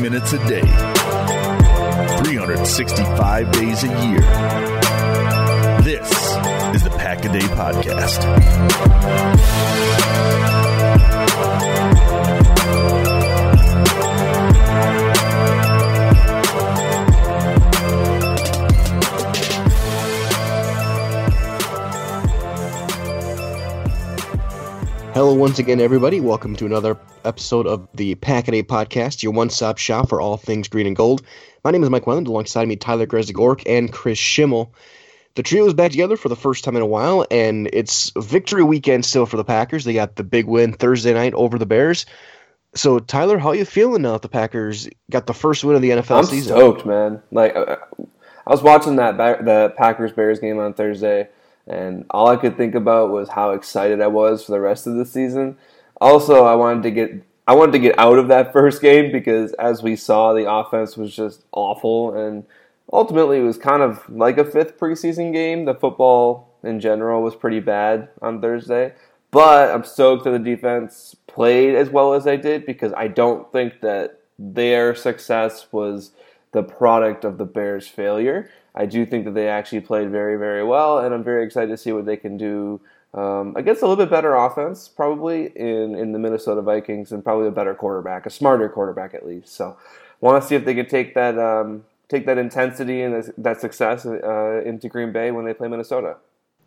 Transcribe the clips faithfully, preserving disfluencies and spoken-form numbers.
minutes a day, three hundred sixty-five days a year. This is the Pack a Day Podcast. Hello once again, everybody. Welcome to another episode of the Pack a Day Podcast, your one-stop shop for all things green and gold. My name is Mike Wendland. Alongside me, Tyler Grezigork and Chris Schimmel. The trio is back together for the first time in a while, and it's victory weekend still for the Packers. They got the big win Thursday night over the Bears. So, Tyler, how are you feeling now that the Packers got the first win of the N F L I'm season? I'm stoked, man. Like, I was watching that the Packers-Bears game on Thursday, and all I could think about was how excited I was for the rest of the season. Also, I wanted to get I wanted to get out of that first game because, as we saw, the offense was just awful, and ultimately it was kind of like a fifth preseason game. The football in general was pretty bad on Thursday, but I'm stoked that the defense played as well as they did because I don't think that their success was the product of the Bears' failure. I do think that they actually played very, very well, and I'm very excited to see what they can do um, against a little bit better offense, probably, in, in the Minnesota Vikings, and probably a better quarterback, a smarter quarterback at least. So want to see if they can take that um, take that intensity and that success uh, into Green Bay when they play Minnesota.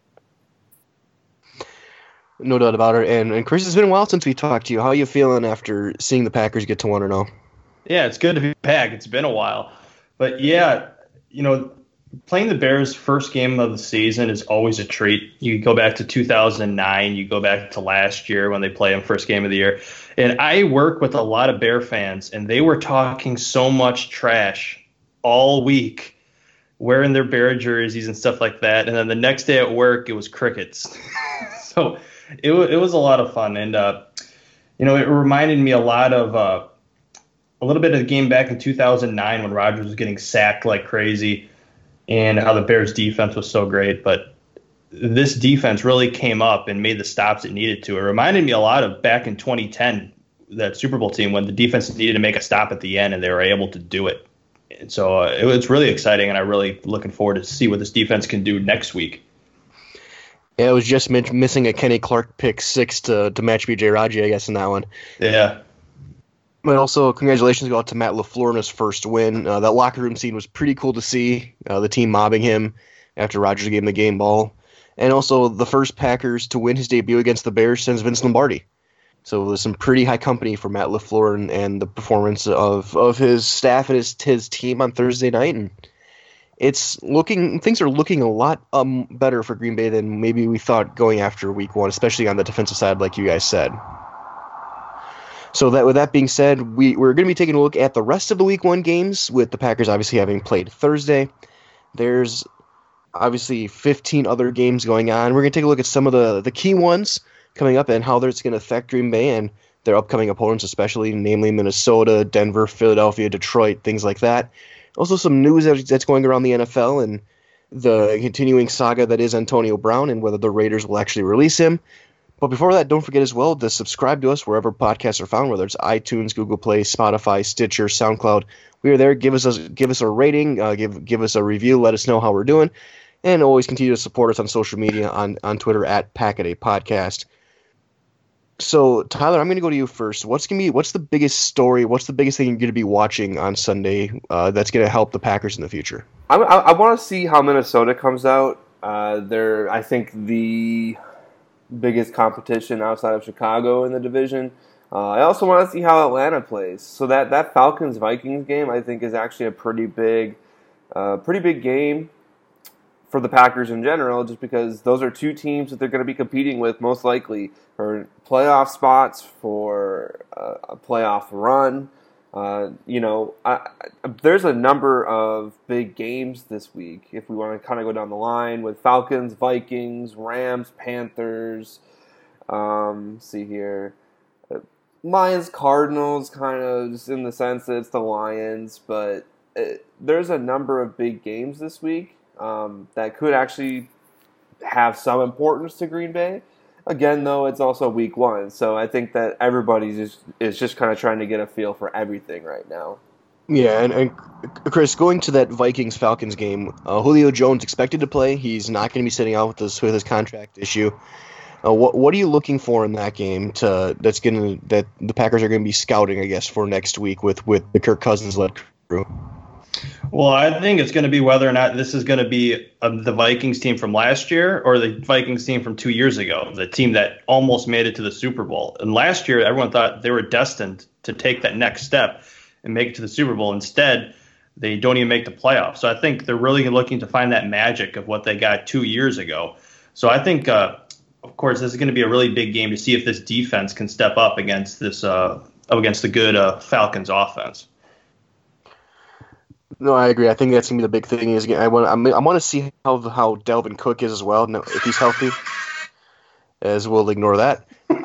No doubt about it. And, and Chris, it's been a while since we talked to you. How are you feeling after seeing the Packers get to one and oh? Yeah, it's good to be back. It's been a while. But, yeah, you know, playing the Bears' first game of the season is always a treat. You go back to two thousand nine, you go back to last year when they play them first game of the year. And I work with a lot of Bear fans, and they were talking so much trash all week, wearing their Bear jerseys and stuff like that. And then the next day at work, it was crickets. so it, it was a lot of fun. And, uh, you know, it reminded me a lot of uh, a little bit of the game back in two thousand nine when Rodgers was getting sacked like crazy, and how the Bears' defense was so great. But this defense really came up and made the stops it needed to. It reminded me a lot of back in twenty ten, that Super Bowl team, when the defense needed to make a stop at the end, and they were able to do it. And so uh, it was really exciting, and I'm really looking forward to see what this defense can do next week. Yeah, it was just missing a Kenny Clark pick six to, to match B J Raji, I guess, in that one. Yeah. But also, congratulations go out to Matt LaFleur in his first win. Uh, that locker room scene was pretty cool to see, uh, the team mobbing him after Rodgers gave him the game ball. And also, the first Packers to win his debut against the Bears since Vince Lombardi. So there's some pretty high company for Matt LaFleur and, and the performance of, of his staff and his, his team on Thursday night. And it's looking things are looking a lot um, better for Green Bay than maybe we thought going after week one, especially on the defensive side, like you guys said. So that with that being said, we, we're going to be taking a look at the rest of the week one games, with the Packers obviously having played Thursday. There's obviously fifteen other games going on. We're going to take a look at some of the, the key ones coming up and how that's going to affect Green Bay and their upcoming opponents, especially, namely Minnesota, Denver, Philadelphia, Detroit, things like that. Also some news that's going around the N F L and the continuing saga that is Antonio Brown and whether the Raiders will actually release him. But before that, don't forget as well to subscribe to us wherever podcasts are found, whether it's iTunes, Google Play, Spotify, Stitcher, SoundCloud. We are there. Give us a, give us a rating, uh, give give us a review, let us know how we're doing, and always continue to support us on social media on, on Twitter at Pack a Day Podcast. So, Tyler, I'm going to go to you first. What's going to be what's the biggest story? What's the biggest thing you're going to be watching on Sunday uh, that's going to help the Packers in the future? I, I, I want to see how Minnesota comes out. Uh, they're, I think, the biggest competition outside of Chicago in the division. Uh, I also want to see how Atlanta plays. So that, that Falcons-Vikings game, I think, is actually a pretty big, uh, pretty big game for the Packers in general, just because those are two teams that they're going to be competing with most likely for playoff spots, for uh, a playoff run. Uh, you know, I, I, there's a number of big games this week. If we want to kind of go down the line with Falcons, Vikings, Rams, Panthers. Um, let's see here, Lions, Cardinals, kind of just in the sense that it's the Lions, but it, there's a number of big games this week um, that could actually have some importance to Green Bay. Again, though, it's also week one, so I think that everybody is, is just kind of trying to get a feel for everything right now. Yeah, and, and Chris, going to that Vikings Falcons game, uh, Julio Jones expected to play. He's not going to be sitting out with this with his contract issue. Uh, what what are you looking for in that game to that's going to that the Packers are going to be scouting, I guess, for next week with with the Kirk Cousins led crew? Well, I think it's going to be whether or not this is going to be um, the Vikings team from last year or the Vikings team from two years ago, the team that almost made it to the Super Bowl. And last year, everyone thought they were destined to take that next step and make it to the Super Bowl. Instead, they don't even make the playoffs. So I think they're really looking to find that magic of what they got two years ago. So I think, uh, of course, this is going to be a really big game to see if this defense can step up against this uh, against the good uh, Falcons offense. No, I agree. I think that's gonna be the big thing. Is I want I, I want to see how how Dalvin Cook is as well. No, if he's healthy, as we'll ignore that.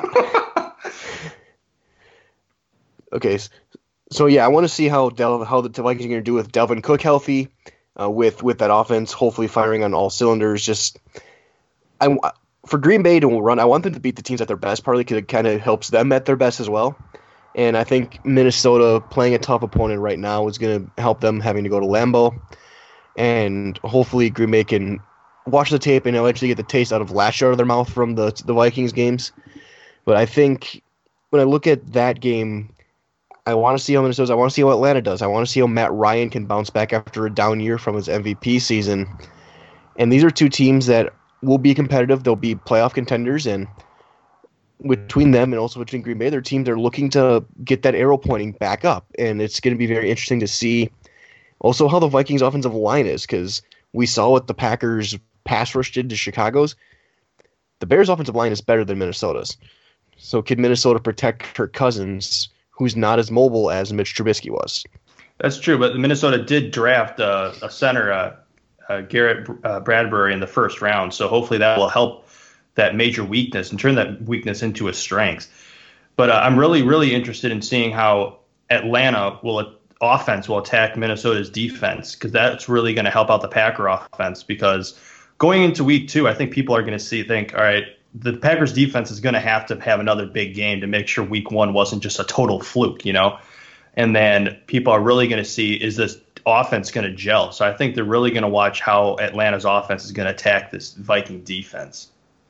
Okay, so yeah, I want to see how Del, how the Vikings are going to do with Dalvin Cook healthy, uh, with with that offense hopefully firing on all cylinders. Just I for Green Bay to run, I want them to beat the teams at their best, partly because it kind of helps them at their best as well. And I think Minnesota playing a tough opponent right now is going to help them having to go to Lambeau. And hopefully Green Bay can watch the tape and eventually get the taste out of last year out of their mouth from the the Vikings games. But I think when I look at that game, I want to see how Minnesota does. I want to see how Atlanta does. I want to see how Matt Ryan can bounce back after a down year from his M V P season. And these are two teams that will be competitive. They'll be playoff contenders, and between them and also between Green Bay, their teams are looking to get that arrow pointing back up. And it's going to be very interesting to see also how the Vikings offensive line is, because we saw what the Packers pass rush did to Chicago's. The Bears offensive line is better than Minnesota's. So can Minnesota protect Kirk Cousins, who's not as mobile as Mitch Trubisky was? That's true, but Minnesota did draft uh, a center, uh, uh, Garrett uh, Bradbury, in the first round. So hopefully that will help that major weakness and turn that weakness into a strength. But uh, I'm really, really interested in seeing how Atlanta will offense will attack Minnesota's defense, because that's really going to help out the Packer offense. Because going into week two, I think people are going to see think, all right, the Packers defense is going to have to have another big game to make sure week one wasn't just a total fluke, you know. And then people are really going to see, is this offense going to gel? So I think they're really going to watch how Atlanta's offense is going to attack this Viking defense.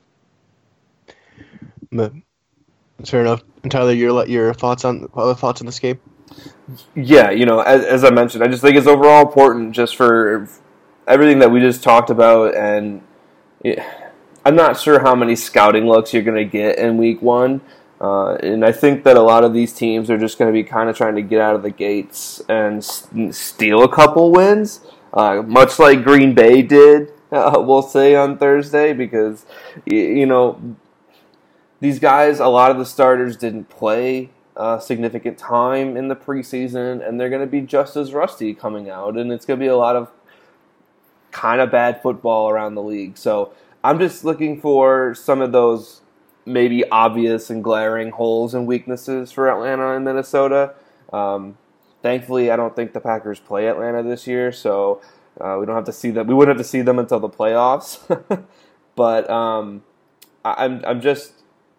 But that's fair enough. And Tyler, your your thoughts on other thoughts on this game? Yeah, you know, as, as I mentioned, I just think it's overall important just for everything that we just talked about, and it, I'm not sure how many scouting looks you're going to get in week one, uh, and I think that a lot of these teams are just going to be kind of trying to get out of the gates and s- steal a couple wins, uh, much like Green Bay did, uh, we'll say on Thursday, because, you know, these guys, a lot of the starters didn't play uh, significant time in the preseason, and they're going to be just as rusty coming out, and it's going to be a lot of kind of bad football around the league. So I'm just looking for some of those maybe obvious and glaring holes and weaknesses for Atlanta and Minnesota. Um, thankfully, I don't think the Packers play Atlanta this year, so uh, we don't have to see them. We wouldn't have to see them until the playoffs. But um, I, I'm I'm just.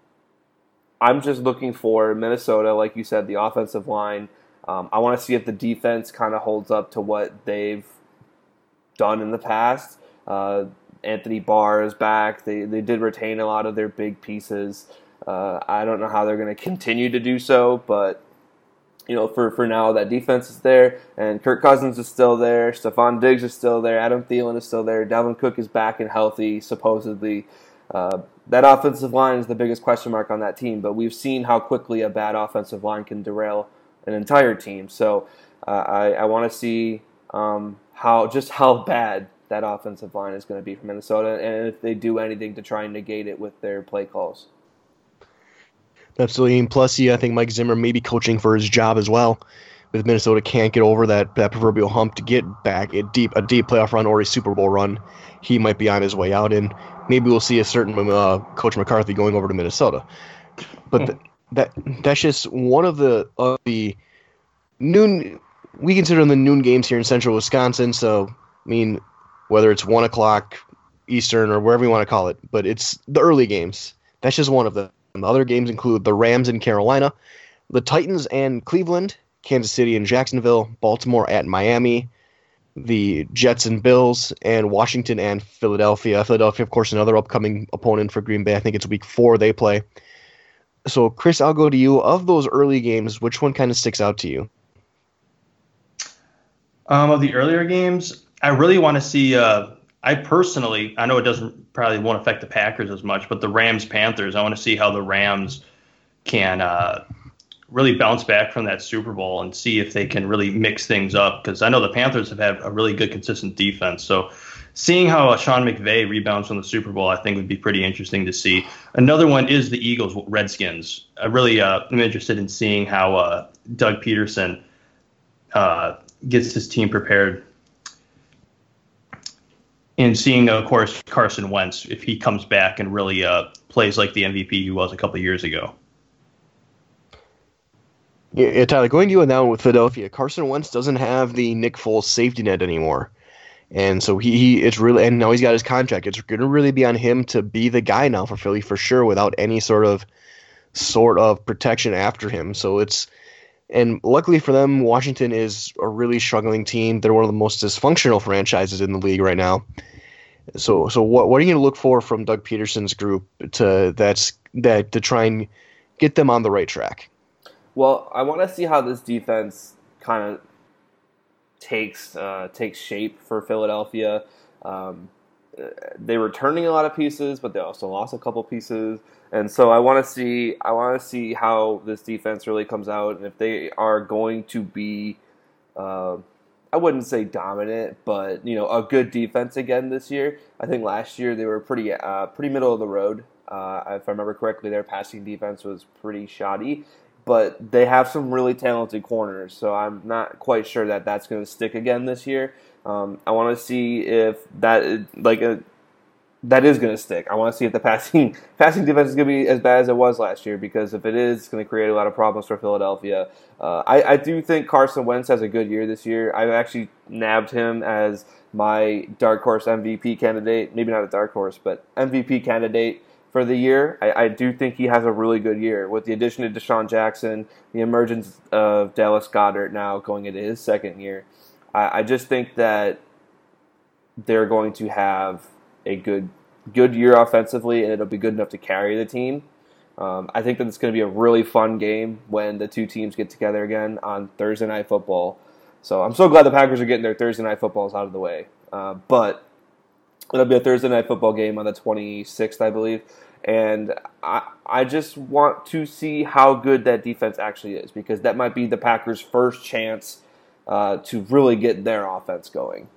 I'm just looking for Minnesota, like you said, the offensive line. Um, I want to see if the defense kind of holds up to what they've done in the past. Uh, Anthony Barr is back. They they did retain a lot of their big pieces. Uh, I don't know how they're going to continue to do so, but you know, for, for now, that defense is there, and Kirk Cousins is still there. Stephon Diggs is still there. Adam Thielen is still there. Dalvin Cook is back and healthy, supposedly. Uh, that offensive line is the biggest question mark on that team, but we've seen how quickly a bad offensive line can derail an entire team. So uh, I, I want to see um, how just how bad that offensive line is going to be for Minnesota, and if they do anything to try and negate it with their play calls. Absolutely. And plus, yeah, I think Mike Zimmer may be coaching for his job as well. If Minnesota can't get over that, that proverbial hump to get back a deep a deep playoff run or a Super Bowl run, he might be on his way out, and maybe we'll see a certain uh, Coach McCarthy going over to Minnesota. But th- that that's just one of the of the noon. We consider them the noon games here in Central Wisconsin. So I mean, whether it's one o'clock Eastern or wherever you want to call it, but it's the early games. That's just one of them. The other games include the Rams in Carolina, the Titans and Cleveland, Kansas City and Jacksonville, Baltimore at Miami, the Jets and Bills, and Washington and Philadelphia. Philadelphia, of course, another upcoming opponent for Green Bay. I think it's week four they play. So, Chris, I'll go to you. Of those early games, which one kind of sticks out to you? Um, of the earlier games, I really want to see. Uh, I personally, I know it doesn't probably won't affect the Packers as much, but the Rams Panthers. I want to see how the Rams can uh, really bounce back from that Super Bowl and see if they can really mix things up. Because I know the Panthers have had a really good, consistent defense. So, seeing how uh, Sean McVay rebounds from the Super Bowl, I think would be pretty interesting to see. Another one is the Eagles Redskins. I really uh, am interested in seeing how uh, Doug Peterson uh, gets his team prepared, and seeing, of course, Carson Wentz, if he comes back and really uh, plays like the M V P he was a couple of years ago. Yeah, yeah, Tyler, going to you now with Philadelphia, Carson Wentz doesn't have the Nick Foles safety net anymore. And so he, he it's really, and now he's got his contract. It's going to really be on him to be the guy now for Philly for sure, without any sort of sort of protection after him. So it's, and luckily for them, Washington is a really struggling team. They're one of the most dysfunctional franchises in the league right now. So, so what what are you going to look for from Doug Peterson's group to that's that to try and get them on the right track? Well, I want to see how this defense kind of takes uh, takes shape for Philadelphia. Um, they were turning a lot of pieces, but they also lost a couple pieces. And so I want to see I want to see how this defense really comes out, and if they are going to be, uh, I wouldn't say dominant, but you know, a good defense again this year. I think last year they were pretty uh, pretty middle of the road. Uh, if I remember correctly, their passing defense was pretty shoddy, but they have some really talented corners. So I'm not quite sure that that's going to stick again this year. Um, I want to see if that like a. That is going to stick. I want to see if the passing passing defense is going to be as bad as it was last year, because if it is, it's going to create a lot of problems for Philadelphia. Uh, I, I do think Carson Wentz has a good year this year. I've actually nabbed him as my dark horse M V P candidate. Maybe not a dark horse, but M V P candidate for the year. I, I do think he has a really good year. With the addition of Deshaun Jackson, the emergence of Dallas Goedert now going into his second year, I, I just think that they're going to have a good good year offensively, and it'll be good enough to carry the team. Um, I think that it's going to be a really fun game when the two teams get together again on Thursday Night Football. So I'm so glad the Packers are getting their Thursday Night Footballs out of the way. Uh, but it'll be a Thursday Night Football game on the twenty-sixth, I believe. And I, I just want to see how good that defense actually is, because that might be the Packers' first chance uh, to really get their offense going.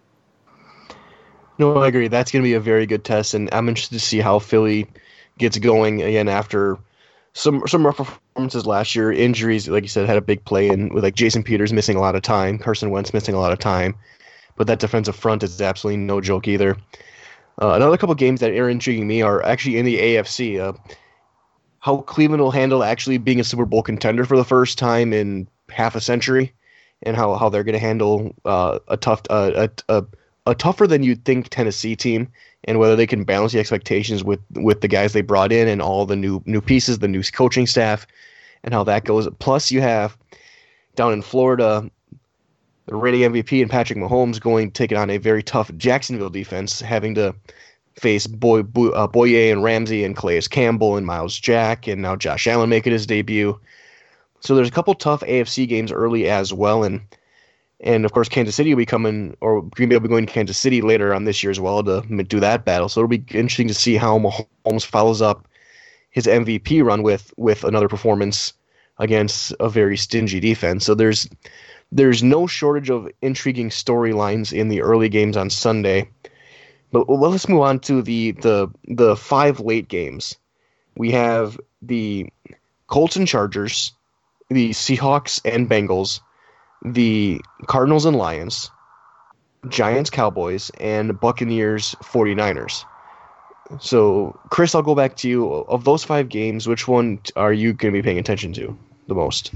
No, I agree. That's going to be a very good test, and I'm interested to see how Philly gets going again after some some rough performances last year. Injuries, like you said, had a big play in with like Jason Peters missing a lot of time, Carson Wentz missing a lot of time, but that defensive front is absolutely no joke either. Uh, another couple of games that are intriguing me are actually in the A F C. Uh, how Cleveland will handle actually being a Super Bowl contender for the first time in half a century, and how, how they're going to handle uh, a tough uh, a, a a tougher than you'd think Tennessee team, and whether they can balance the expectations with, with the guys they brought in and all the new new pieces, the new coaching staff, and how that goes. Plus, you have down in Florida, the reigning M V P and Patrick Mahomes going to take it on a very tough Jacksonville defense, having to face Boy, Boy, uh, Boye and Ramsey and Calais Campbell and Miles Jack, and now Josh Allen making his debut. So there's a couple tough A F C games early as well, and And, of course, Kansas City will be coming, or Green Bay will be going to Kansas City later on this year as well to do that battle. So it'll be interesting to see how Mahomes follows up his M V P run with with another performance against a very stingy defense. So there's there's no shortage of intriguing storylines in the early games on Sunday. But well, let's move on to the, the, the five late games. We have the Colts and Chargers, the Seahawks and Bengals, the Cardinals and Lions, Giants, Cowboys, and Buccaneers, 49ers. So, Chris, I'll go back to you. Of those five games, which one are you going to be paying attention to the most?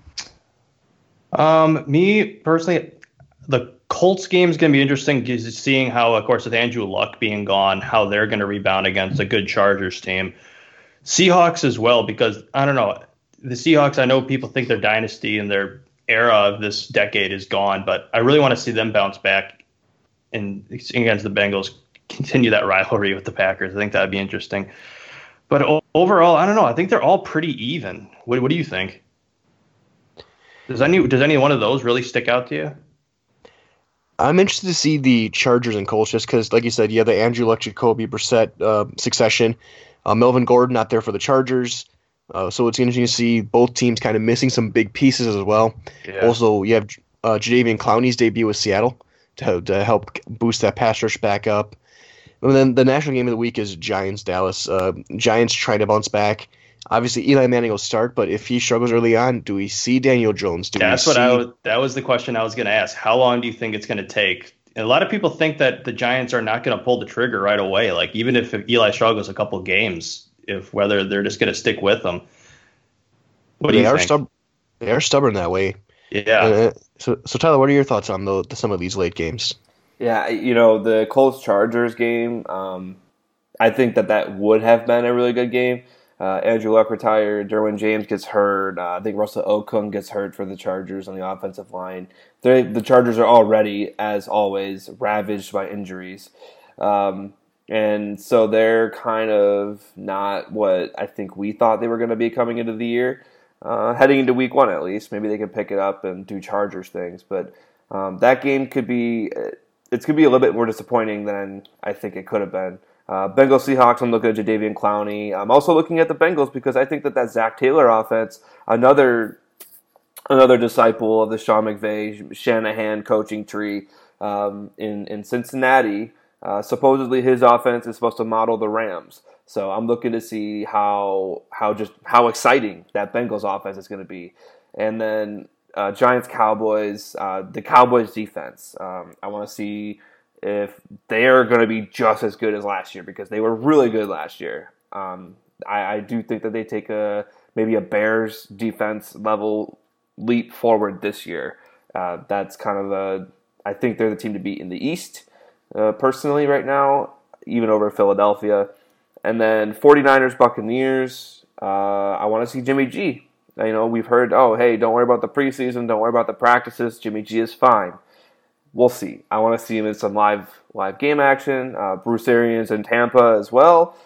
Um, me, personally, the Colts game is going to be interesting, because seeing how, of course, with Andrew Luck being gone, how they're going to rebound against a good Chargers team. Seahawks as well, because, I don't know, the Seahawks, I know people think they're dynasty and they're era of this decade is gone, but I really want to see them bounce back and against the Bengals, continue that rivalry with the Packers. I think that'd be interesting. But o- overall, I don't know. I think they're all pretty even. What, what do you think? Does any does any one of those really stick out to you? I'm interested to see the Chargers and Colts just because, like you said, you have the Andrew Luck, Jacoby Brissett uh, succession. Uh, Melvin Gordon not there for the Chargers. Uh, so it's interesting to see both teams kind of missing some big pieces as well. Yeah. Also, you have uh, Jadeveon Clowney's debut with Seattle to, to help boost that pass rush back up. And then the national game of the week is Giants-Dallas. Uh, Giants trying to bounce back. Obviously, Eli Manning will start, but if he struggles early on, do we see Daniel Jones? Do That's we what see... I was, that was the question I was going to ask. How long do you think it's going to take? And a lot of people think that the Giants are not going to pull the trigger right away. Like even if Eli struggles a couple games, if whether they're just going to stick with him. What do they you are think? stub- They are stubborn that way. Yeah. Uh, so, so Tyler, what are your thoughts on the, the some of these late games? Yeah, you know, the Colts-Chargers game, um, I think that that would have been a really good game. Uh, Andrew Luck retired. Derwin James gets hurt. Uh, I think Russell Okung gets hurt for the Chargers on the offensive line. They're, the Chargers are already, as always, ravaged by injuries. Um, and so they're kind of not what I think we thought they were going to be coming into the year. Uh, heading into week one, at least. Maybe they can pick it up and do Chargers things. But um, that game could be, it's going to be a little bit more disappointing than I think it could have been. Uh, Bengals Seahawks, I'm looking at Jadeveon Clowney. I'm also looking at the Bengals because I think that that Zach Taylor offense, another another disciple of the Sean McVay, Shanahan coaching tree um, in, in Cincinnati, uh, supposedly his offense is supposed to model the Rams. So I'm looking to see how how just how exciting that Bengals offense is going to be. And then uh, Giants Cowboys, uh, the Cowboys defense. Um, I want to see if they are going to be just as good as last year because they were really good last year. Um, I, I do think that they take a maybe a Bears defense level leap forward this year. Uh, that's kind of a I think they're the team to beat in the East uh, personally right now, even over Philadelphia. And then 49ers Buccaneers. Uh, I want to see Jimmy G. You know, we've heard, oh, hey, don't worry about the preseason, don't worry about the practices. Jimmy G is fine. We'll see. I want to see him in some live live game action. Uh, Bruce Arians in Tampa as well.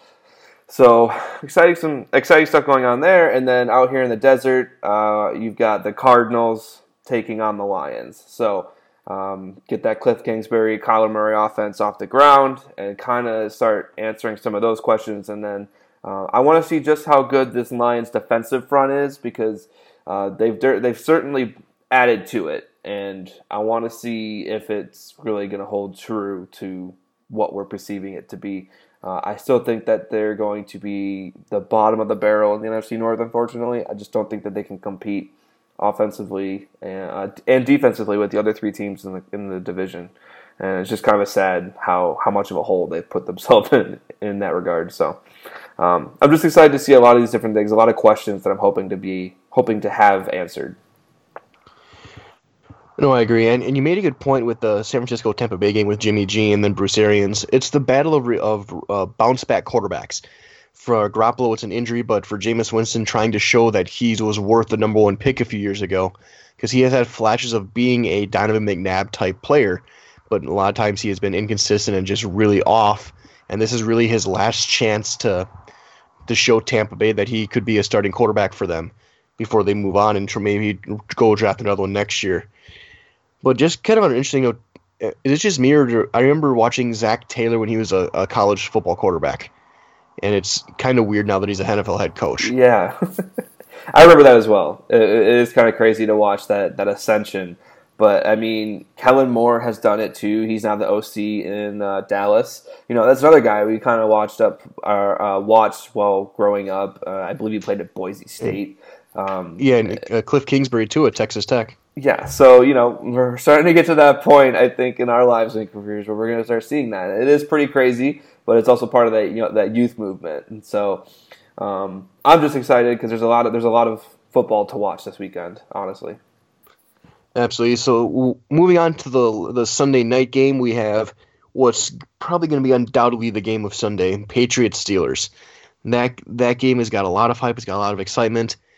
So exciting, some exciting stuff going on there. And then out here in the desert, uh, you've got the Cardinals taking on the Lions. So um, get that Cliff Kingsbury, Kyler Murray offense off the ground and kind of start answering some of those questions. And then uh, I want to see just how good this Lions defensive front is because uh, they've they've certainly added to it. And I want to see if it's really going to hold true to what we're perceiving it to be. Uh, I still think that they're going to be the bottom of the barrel in the N F C North, unfortunately. I just don't think that they can compete offensively and, uh, and defensively with the other three teams in the in the division. And it's just kind of sad how, how much of a hole they've put themselves in in that regard. So um, I'm just excited to see a lot of these different things, a lot of questions that I'm hoping to be hoping to have answered. No, I agree, and and you made a good point with the San Francisco Tampa Bay game with Jimmy G and then Bruce Arians. It's the battle of of uh, bounce back quarterbacks. For Garoppolo, it's an injury, but for Jameis Winston, trying to show that he was worth the number one pick a few years ago, because he has had flashes of being a Donovan McNabb type player, but a lot of times he has been inconsistent and just really off. And this is really his last chance to to show Tampa Bay that he could be a starting quarterback for them before they move on and tr- maybe go draft another one next year. But just kind of an interesting note, is it just me or I remember watching Zach Taylor when he was a, a college football quarterback, and it's kind of weird now that he's an N F L head coach. Yeah, I remember that as well. It, it is kind of crazy to watch that that ascension. But, I mean, Kellen Moore has done it too. He's now the O C in uh, Dallas. You know, that's another guy we kind of watched up, or uh, watched while growing up. Uh, I believe he played at Boise State. Um, yeah, and uh, Cliff Kingsbury too at Texas Tech. Yeah, so, you know, we're starting to get to that point, I think, in our lives and careers where we're going to start seeing that. It is pretty crazy, but it's also part of that, you know, that youth movement. And so um, I'm just excited because there's a lot of there's a lot of football to watch this weekend, honestly. Absolutely. So w- moving on to the the Sunday night game, we have what's probably going to be undoubtedly the game of Sunday, Patriots Steelers. That that game has got a lot of hype. It's got a lot of excitement.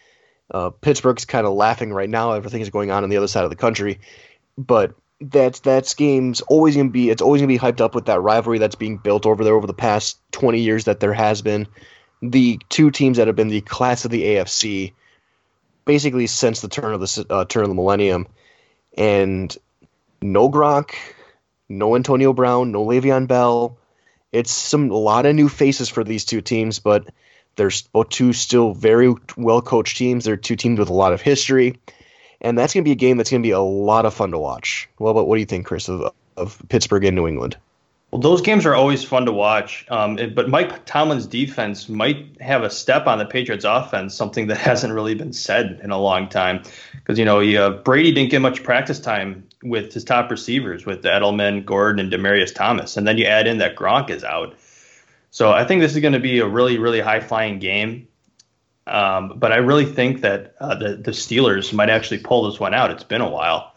Uh, Pittsburgh's kind of laughing right now. Everything is going on on the other side of the country, but that's that's game's always gonna be. It's always gonna be hyped up with that rivalry that's being built over there over the past twenty years that there has been. The two teams that have been the class of the A F C, basically since the turn of the uh, turn of the millennium, and no Gronk, no Antonio Brown, no Le'Veon Bell. It's some a lot of new faces for these two teams, but they're both two still very well-coached teams. They're two teams with a lot of history, and that's going to be a game that's going to be a lot of fun to watch. Well, but what do you think, Chris, of, of Pittsburgh and New England? Well, those games are always fun to watch, um, it, but Mike Tomlin's defense might have a step on the Patriots' offense, something that hasn't really been said in a long time. Because, you know, he, uh, Brady didn't get much practice time with his top receivers, with Edelman, Gordon, and Demaryius Thomas. And then you add in that Gronk is out. So I think this is going to be a really, really high-flying game. Um, but I really think that uh, the, the Steelers might actually pull this one out. It's been a while.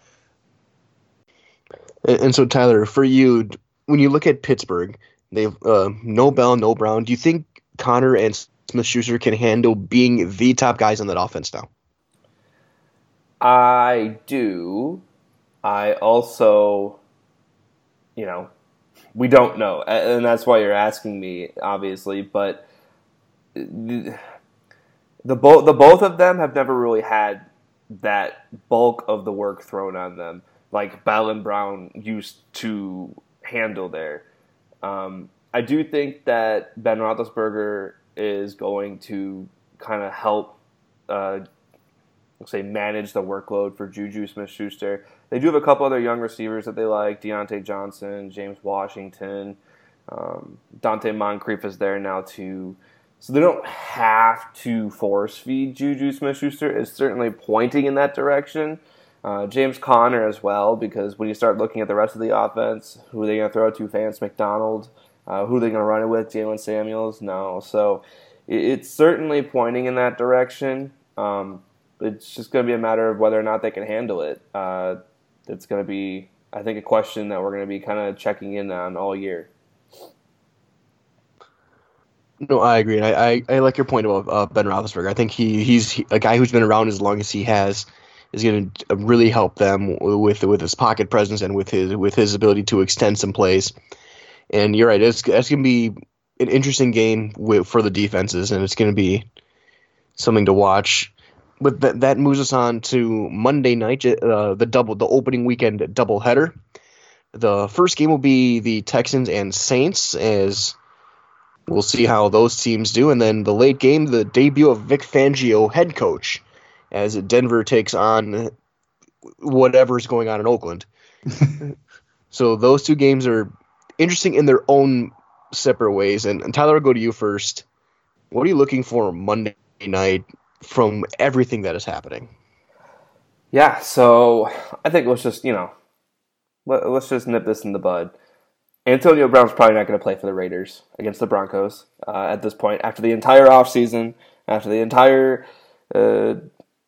And, and so, Tyler, for you, when you look at Pittsburgh, they've uh, no Bell, no Brown. Do you think Connor and Smith-Schuster can handle being the top guys on that offense now? I do. I also, you know, we don't know, and that's why you're asking me, obviously. But the, the both the both of them have never really had that bulk of the work thrown on them, like Bell and Brown used to handle there. Um, I do think that Ben Roethlisberger is going to kind of help, uh, let's say, manage the workload for Juju Smith-Schuster. They do have a couple other young receivers that they like, Deontay Johnson, James Washington, um, Dante Moncrief is there now too. So they don't have to force feed Juju Smith-Schuster. It's certainly pointing in that direction. Uh, James Conner as well, because when you start looking at the rest of the offense, who are they going to throw to? Vance McDonald? Uh, who are they going to run it with? Jalen Samuels? No. So it, it's certainly pointing in that direction. Um, it's just going to be a matter of whether or not they can handle it. Uh, it's going to be, I think, a question that we're going to be kind of checking in on all year. No, I agree. I, I, I like your point about uh, Ben Roethlisberger. I think he he's he, a guy who's been around as long as he has is going to really help them with with his pocket presence and with his with his ability to extend some plays. And you're right, it's, it's going to be an interesting game with, for the defenses, and it's going to be something to watch. But that that moves us on to Monday night, uh, the double the opening weekend doubleheader. The first game will be the Texans and Saints, as we'll see how those teams do. And then the late game, the debut of Vic Fangio, head coach, as Denver takes on whatever's going on in Oakland. So those two games are interesting in their own separate ways. And, and Tyler, I'll go to you first. What are you looking for Monday night from everything that is happening? Yeah, so I think let's just, you know, let, let's just nip this in the bud. Antonio Brown's probably not going to play for the Raiders against the Broncos uh, at this point. After the entire offseason, after the entire, uh,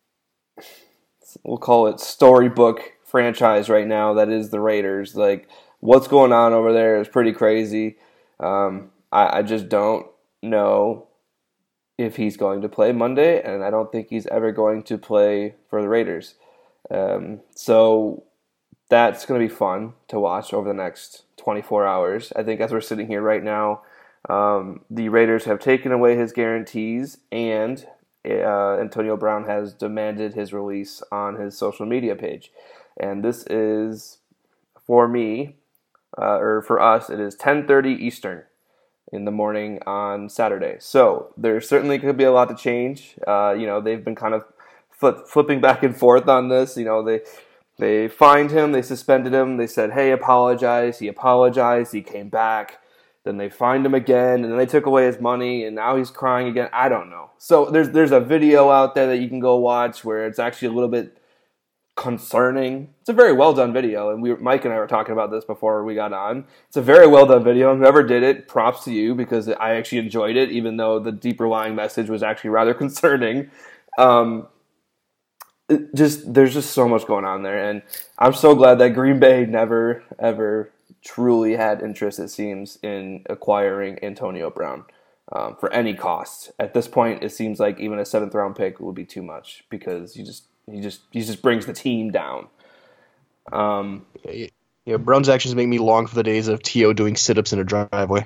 we'll call it storybook franchise right now that is the Raiders. Like, what's going on over there is pretty crazy. Um, I, I just don't know if he's going to play Monday, and I don't think he's ever going to play for the Raiders. Um, so that's going to be fun to watch over the next twenty-four hours. I think as we're sitting here right now, um, the Raiders have taken away his guarantees, and uh, Antonio Brown has demanded his release on his social media page. And this is, for me, uh, or for us, it is ten thirty Eastern in the morning on Saturday. So there certainly could be a lot to change. Uh, you know, they've been kind of flip, flipping back and forth on this. You know, they they fined him, they suspended him, they said, hey, apologize. He apologized, he came back. Then they fined him again, and then they took away his money, and now he's crying again. I don't know. So there's there's a video out there that you can go watch where it's actually a little bit concerning. It's a very well done video, and we Mike and I were talking about this before we got on. It's a very well done video, and whoever did it, props to you, because I actually enjoyed it, even though the deeper lying message was actually rather concerning. Um, it just there's just so much going on there, and I'm so glad that Green Bay never ever truly had interest, it seems, in acquiring Antonio Brown. um, for any cost. At this point, it seems like even a seventh round pick would be too much because you just he just he just brings the team down. Um, yeah, yeah, Brown's actions make me long for the days of T O doing sit-ups in a driveway.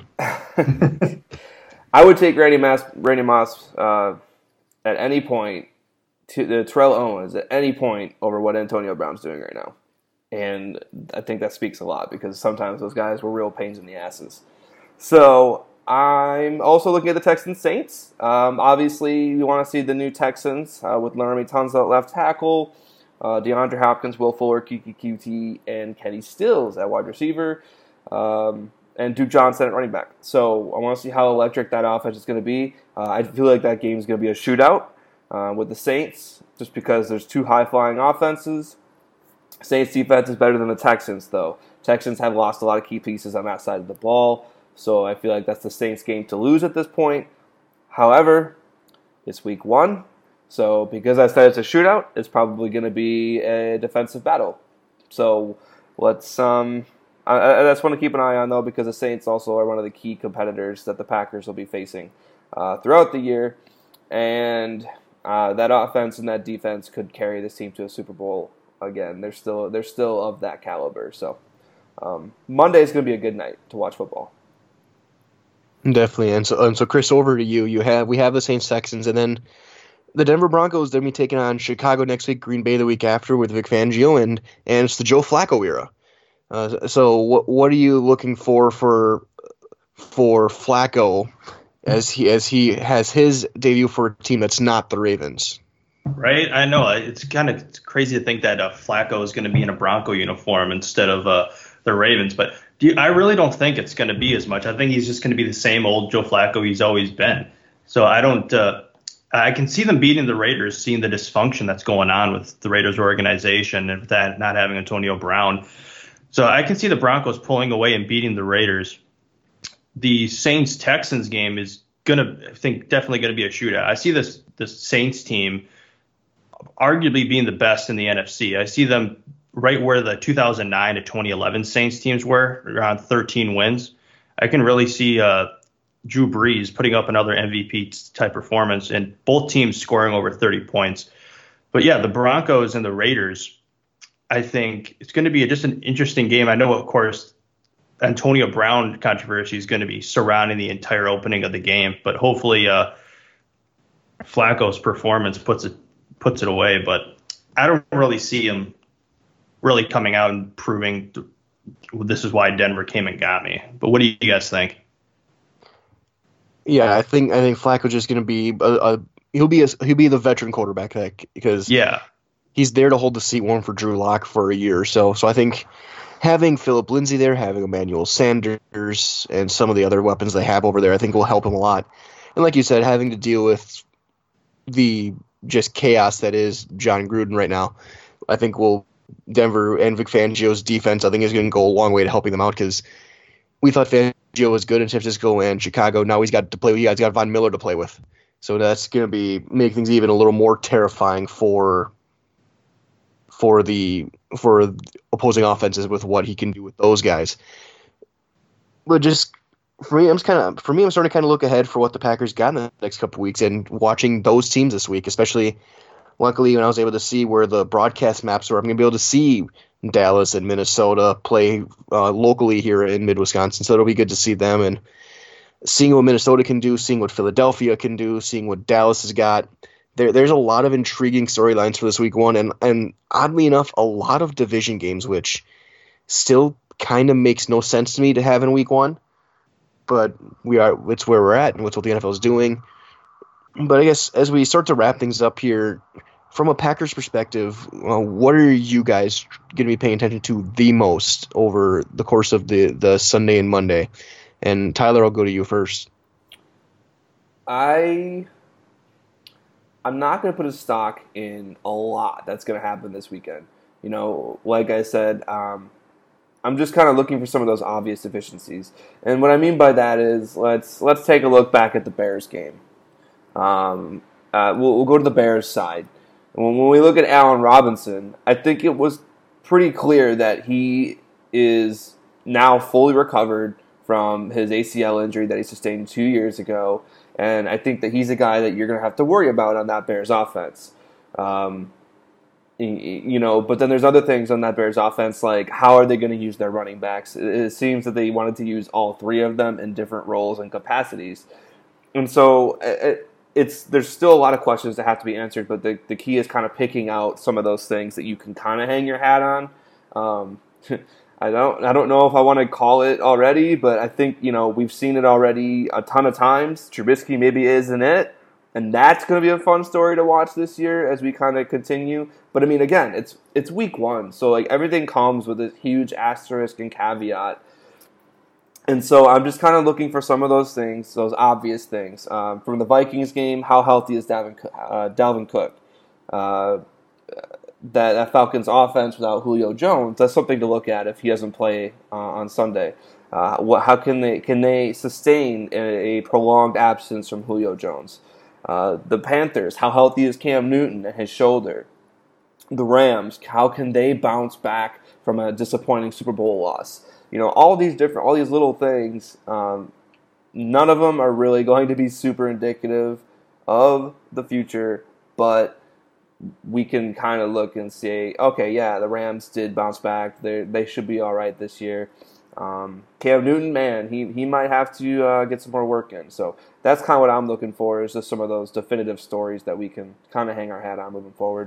I would take Randy Moss, Randy Moss uh, at any point, to the Terrell Owens at any point over what Antonio Brown's doing right now. And I think that speaks a lot because sometimes those guys were real pains in the asses. So I'm also looking at the Texans Saints. Um, obviously, you want to see the new Texans uh, with Laramie Tunsil at left tackle, uh, DeAndre Hopkins, Will Fuller, Kiki Q T, and Kenny Stills at wide receiver, um, and Duke Johnson at running back. So I want to see how electric that offense is going to be. Uh, I feel like that game is going to be a shootout uh, with the Saints just because there's two high-flying offenses. Saints defense is better than the Texans, though. Texans have lost a lot of key pieces on that side of the ball, so I feel like that's the Saints game to lose at this point. However, it's week one, so because I said it's a shootout, it's probably going to be a defensive battle. So let's um, I, I just want to keep an eye on, though, because the Saints also are one of the key competitors that the Packers will be facing uh, throughout the year, and uh, that offense and that defense could carry this team to a Super Bowl. Again, they're still they're still of that caliber. So um, Monday is going to be a good night to watch football. Definitely, and so and so Chris, over to you. You have we have the Saints Texans, and then the Denver Broncos. They're going to be taking on Chicago next week, Green Bay the week after with Vic Fangio, and and it's the Joe Flacco era. Uh, so what what are you looking for for for Flacco as he as he has his debut for a team that's not the Ravens? Right, I know it's kind of crazy to think that uh, Flacco is going to be in a Bronco uniform instead of uh, the Ravens. But do you, I really don't think it's going to be as much. I think he's just going to be the same old Joe Flacco he's always been. So I don't. Uh, I can see them beating the Raiders, seeing the dysfunction that's going on with the Raiders organization and with that not having Antonio Brown. So I can see the Broncos pulling away and beating the Raiders. The Saints Texans game is going to, I think, definitely going to be a shootout. I see this this Saints team arguably being the best in the N F C. I see them right where the two thousand nine to twenty eleven Saints teams were, around thirteen wins. I can really see uh, Drew Brees putting up another M V P type performance and both teams scoring over thirty points. But yeah, the Broncos and the Raiders, I think it's going to be just an interesting game. I know, of course, Antonio Brown controversy is going to be surrounding the entire opening of the game, but hopefully uh, Flacco's performance puts it puts it away, but I don't really see him really coming out and proving th- this is why Denver came and got me. But what do you guys think? Yeah, I think I think Flacco's just going to be a, a he'll be a, he'll be the veteran quarterback because yeah, he's there to hold the seat warm for Drew Lock for a year or so. So I think having Philip Lindsay there, having Emmanuel Sanders, and some of the other weapons they have over there, I think will help him a lot. And like you said, having to deal with the just chaos that is John Gruden right now, I think will Denver and Vic Fangio's defense, I think, is going to go a long way to helping them out because we thought Fangio was good in San Francisco and Chicago. Now he's got to play with you guys, got Von Miller to play with. So that's going to be make things even a little more terrifying for for the for opposing offenses with what he can do with those guys. But just for me, I'm kind of for me, I'm starting to kind of look ahead for what the Packers got in the next couple of weeks and watching those teams this week, especially. Luckily, when I was able to see where the broadcast maps were, I'm going to be able to see Dallas and Minnesota play uh, locally here in mid-Wisconsin. So it'll be good to see them and seeing what Minnesota can do, seeing what Philadelphia can do, seeing what Dallas has got. There, there's a lot of intriguing storylines for this week one, and, and oddly enough, a lot of division games, which still kind of makes no sense to me to have in week one. But we are it's where we're at, and it's what the N F L is doing. But I guess as we start to wrap things up here, from a Packers perspective, uh, what are you guys going to be paying attention to the most over the course of the, the Sunday and Monday? And Tyler, I'll go to you first. I, I'm not going to put a stock in a lot that's going to happen this weekend. You know, like I said, um, I'm just kind of looking for some of those obvious deficiencies. And what I mean by that is let's let's take a look back at the Bears game. Um, uh, we'll, we'll go to the Bears side. When, when we look at Allen Robinson, I think it was pretty clear that he is now fully recovered from his A C L injury that he sustained two years ago. And I think that he's a guy that you're going to have to worry about on that Bears offense. Um, you know, but then there's other things on that Bears offense, like how are they going to use their running backs? It seems that they wanted to use all three of them in different roles and capacities. And so it, it's there's still a lot of questions that have to be answered, but the, the key is kind of picking out some of those things that you can kind of hang your hat on. Um, I don't I don't know if I want to call it already, but I think, you know, we've seen it already a ton of times. Trubisky maybe isn't it. And that's going to be a fun story to watch this year as we kind of continue. But, I mean, again, it's it's week one. So, like, everything comes with a huge asterisk and caveat. And so I'm just kind of looking for some of those things, those obvious things. Um, from the Vikings game, how healthy is Dalvin, uh, Dalvin Cook? Uh, that, that Falcons offense without Julio Jones, that's something to look at if he doesn't play uh, on Sunday. Uh, what, how can they can they sustain a, a prolonged absence from Julio Jones? Uh, the Panthers, how healthy is Cam Newton and his shoulder? The Rams, how can they bounce back from a disappointing Super Bowl loss? You know, all these different, all these little things, um, none of them are really going to be super indicative of the future, but we can kind of look and say, okay, yeah, the Rams did bounce back. They they should be all right this year. Um, Cam Newton, man, he he might have to uh, get some more work in. So that's kind of what I'm looking for, is just some of those definitive stories that we can kind of hang our hat on moving forward.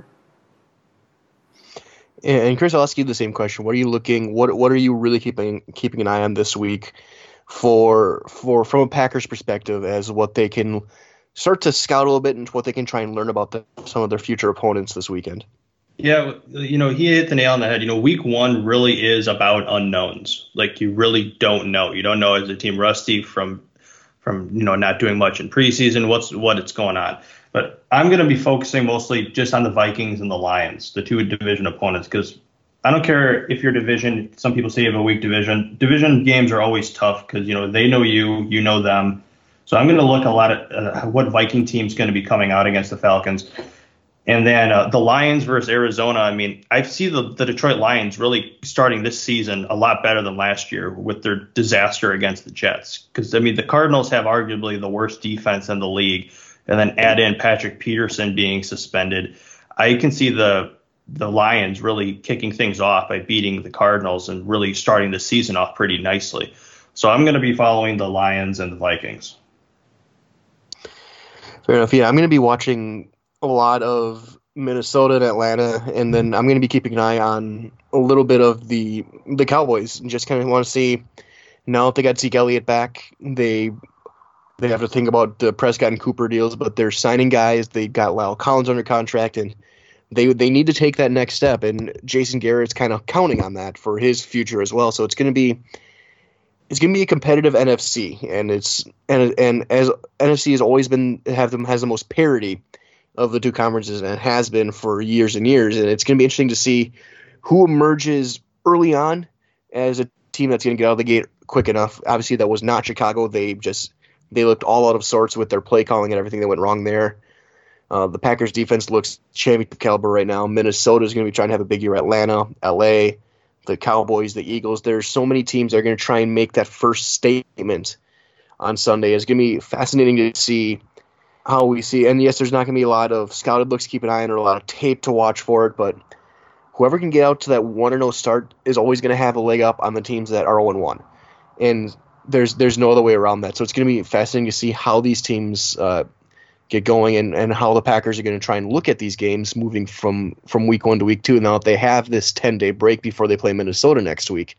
And Chris, I'll ask you the same question. What are you looking? What What are you really keeping keeping an eye on this week for for from a Packers perspective, as what they can start to scout a little bit and what they can try and learn about the, some of their future opponents this weekend? Yeah, you know, he hit the nail on the head. You know, week one really is about unknowns. Like, you really don't know. You don't know, is the team rusty from from you know not doing much in preseason? What's what it's going on? But I'm going to be focusing mostly just on the Vikings and the Lions, the two division opponents, because I don't care if your division, some people say you have a weak division. Division games are always tough because, you know, they know you, you know them. So I'm going to look a lot at uh, what Viking team's going to be coming out against the Falcons. And then uh, the Lions versus Arizona. I mean, I see the, the Detroit Lions really starting this season a lot better than last year with their disaster against the Jets. Because, I mean, the Cardinals have arguably the worst defense in the league. And then add in Patrick Peterson being suspended. I can see the the Lions really kicking things off by beating the Cardinals and really starting the season off pretty nicely. So I'm going to be following the Lions and the Vikings. Fair enough. Yeah, I'm going to be watching a lot of Minnesota and Atlanta, and then I'm going to be keeping an eye on a little bit of the the Cowboys, and just kind of want to see, now that they got Zeke Elliott back, they they have to think about the Prescott and Cooper deals, but they're signing guys. They got Lyle Collins under contract, and they they need to take that next step, and Jason Garrett's kind of counting on that for his future as well. So it's going to be it's going to be a competitive N F C, and it's and and as N F C has always been have them has the most parity of the two conferences, and it has been for years and years. And it's going to be interesting to see who emerges early on as a team that's going to get out of the gate quick enough. Obviously, that was not Chicago. They just they looked all out of sorts with their play calling and everything that went wrong there. Uh, the Packers defense looks championship caliber right now. Minnesota is going to be trying to have a big year. Atlanta, L A, the Cowboys, the Eagles. There's so many teams that are going to try and make that first statement on Sunday. It's going to be fascinating to see how we see. And yes, there's not going to be a lot of scouted looks to keep an eye on or a lot of tape to watch for it, but whoever can get out to that one and oh start is always going to have a leg up on the teams that are oh and one. And there's there's no other way around that. So it's going to be fascinating to see how these teams uh, get going, and, and how the Packers are going to try and look at these games moving from, from week one to week two. Now that they have this ten-day break before they play Minnesota next week.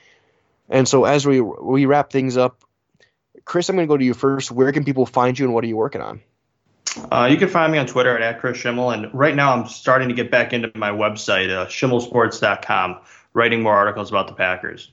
And so as we we wrap things up, Chris, I'm going to go to you first. Where can people find you, and what are you working on? Uh, you can find me on Twitter at, at Chris Schimmel, and right now I'm starting to get back into my website, uh, schimmel sports dot com, writing more articles about the Packers.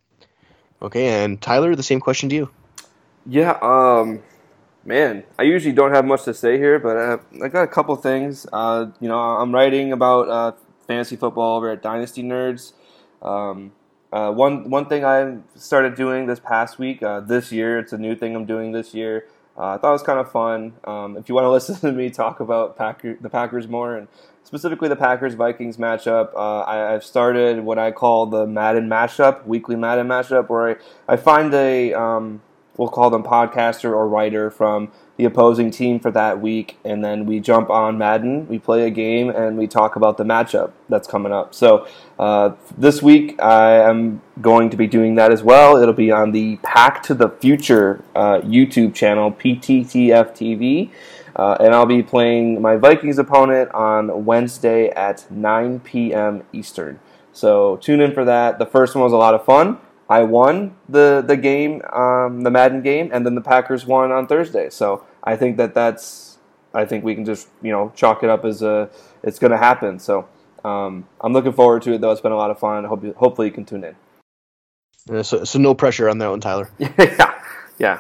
Okay, and Tyler, the same question to you. Yeah, um, man, I usually don't have much to say here, but I, have, I got a couple things. Uh, you know, I'm writing about uh, fantasy football over at Dynasty Nerds. Um, uh, one one thing I started doing this past week, uh, this year, it's a new thing I'm doing this year. Uh, I thought it was kind of fun. Um, if you want to listen to me talk about Packer, the Packers more, and specifically the Packers-Vikings matchup, uh, I, I've started what I call the Madden mashup, weekly Madden mashup, where I, I find a, um, we'll call them podcaster or writer from the opposing team for that week, and then we jump on Madden, we play a game, and we talk about the matchup that's coming up. So uh, this week I am going to be doing that as well. It'll be on the Pack to the Future uh, YouTube channel, P T T F T V, uh, and I'll be playing my Vikings opponent on Wednesday at nine p.m. Eastern. So tune in for that. The first one was a lot of fun. I won the the game, um, the Madden game, and then the Packers won on Thursday. So I think that that's, I think we can just, you know, chalk it up as a, it's going to happen. So um, I'm looking forward to it, though. It's been a lot of fun. I hope you, hopefully you can tune in. Yeah, so, so no pressure on that one, Tyler. yeah, yeah.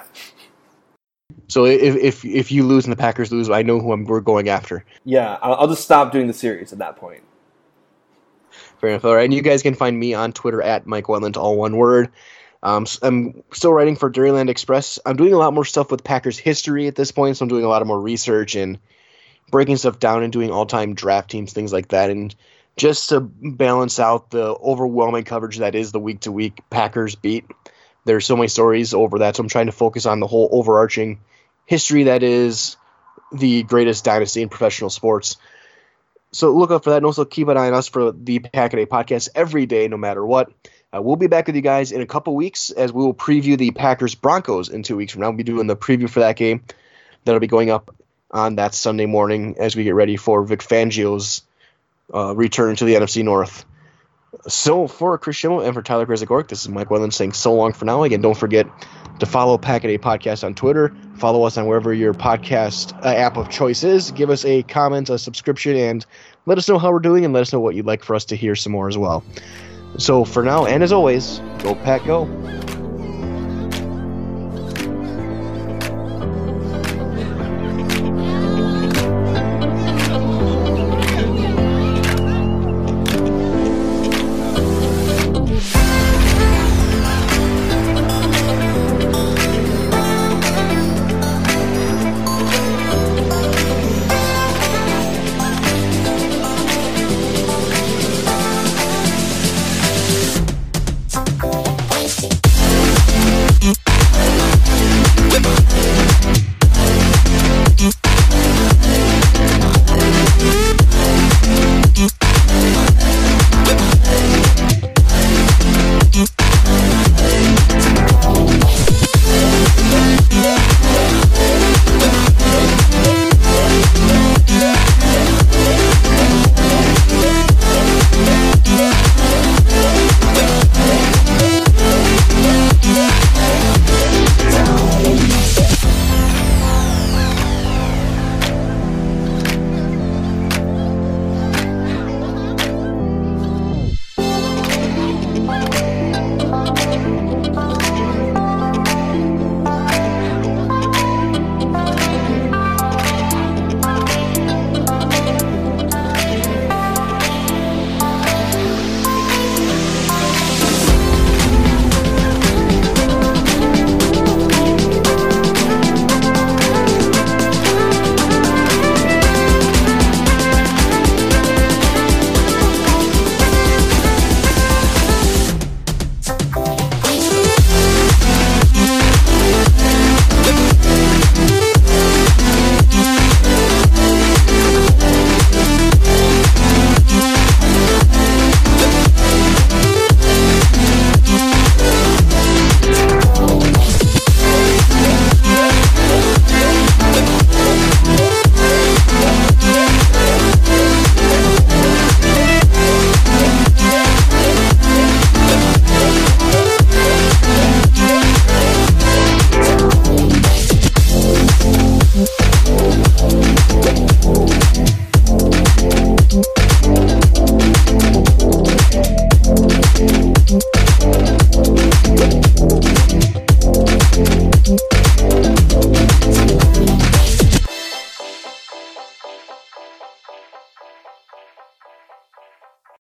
So if if if you lose and the Packers lose, I know who I'm, we're going after. Yeah, I'll, I'll just stop doing the series at that point. Fair enough. All right, and you guys can find me on Twitter at Mike Wetland, all one word. Um, I'm still writing for Dairyland Express. I'm doing a lot more stuff with Packers history at this point, so I'm doing a lot of more research and breaking stuff down and doing all-time draft teams, things like that. And just to balance out the overwhelming coverage that is the week-to-week Packers beat, there's so many stories over that, so I'm trying to focus on the whole overarching history that is the greatest dynasty in professional sports. So look up for that, and also keep an eye on us for the Pack-A-Day podcast every day, no matter what. Uh, we'll be back with you guys in a couple weeks as we will preview the Packers-Broncos in two weeks from now. We'll be doing the preview for that game. That'll be going up on that Sunday morning as we get ready for Vic Fangio's uh, return to the N F C North. So for Chris Schimmel and for Tyler Grzegorek, this is Mike Wetland saying so long for now. Again, don't forget to follow Pack-A-Day Podcast on Twitter. Follow us on wherever your podcast uh, app of choice is. Give us a comment, a subscription, and let us know how we're doing, and let us know what you'd like for us to hear some more as well. So for now, and as always, go Pack Go.